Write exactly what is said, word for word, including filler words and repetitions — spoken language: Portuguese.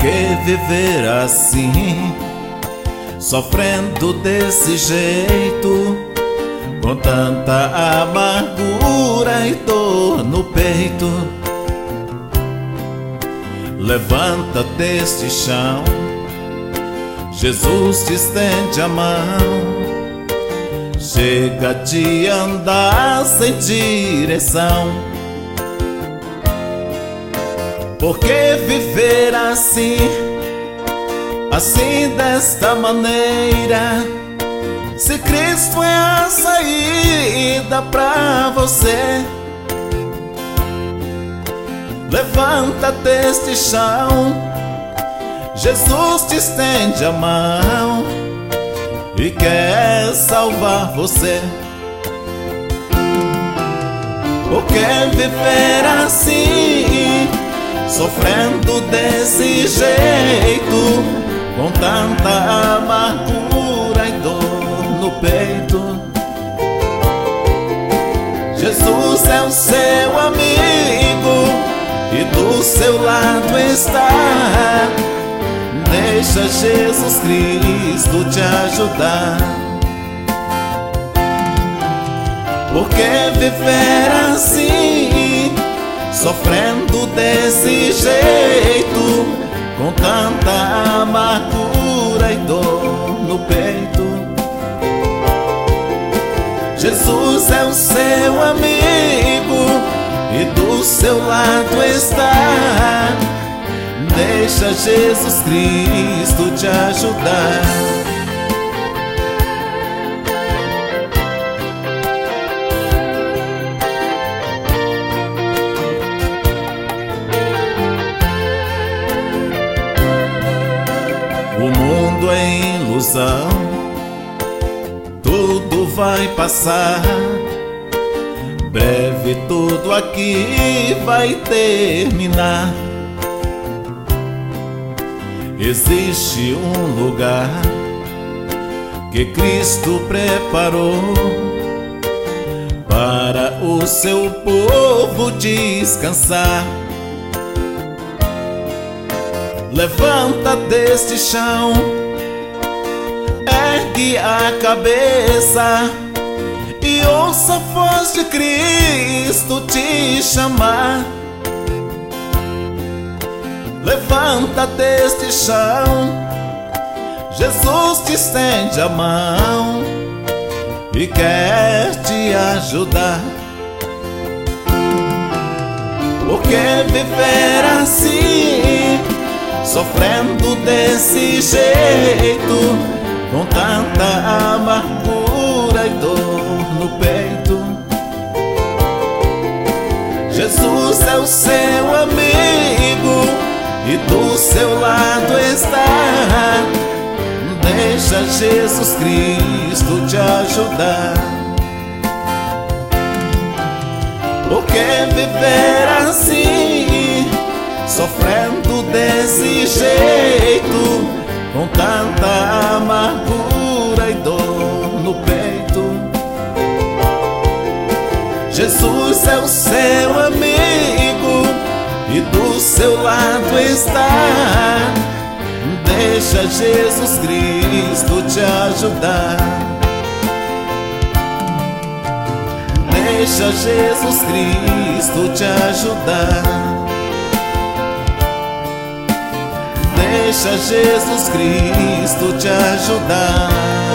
que viver assim, sofrendo desse jeito, com tanta amargura e dor no peito? Levanta deste chão, Jesus te estende a mão. Chega de andar sem direção. Por que viver assim, assim desta maneira, se Cristo é a saída pra você? Levanta deste chão, Jesus te estende a mão e quer salvar você. Por que viver assim, sofrendo desse jeito, com tanta amargura e dor no peito? Jesus é o seu amigo e do seu lado está. Deixa Jesus Cristo te ajudar. Por que viver assim, sofrendo desse jeito, com tanta amargura e dor no peito? Jesus é o seu amigo e do seu lado está. Deixa Jesus Cristo te ajudar. O mundo é ilusão, tudo vai passar. Breve tudo aqui vai terminar. Existe um lugar que Cristo preparou para o seu povo descansar. Levanta deste chão, ergue a cabeça e ouça a voz de Cristo te chamar. Levanta deste chão, Jesus te estende a mão e quer te ajudar. Por que viver assim, sofrendo desse jeito, com tanta amargura e dor no peito? Jesus é o seu amigo e do seu lado está. Deixa Jesus Cristo te ajudar. Por que viver assim, sofrendo desse jeito, com tanta amargura e dor no peito? Jesus é o seu amigo e do seu lado está. Deixa Jesus Cristo te ajudar. Deixa Jesus Cristo te ajudar. Deixa Jesus Cristo te ajudar.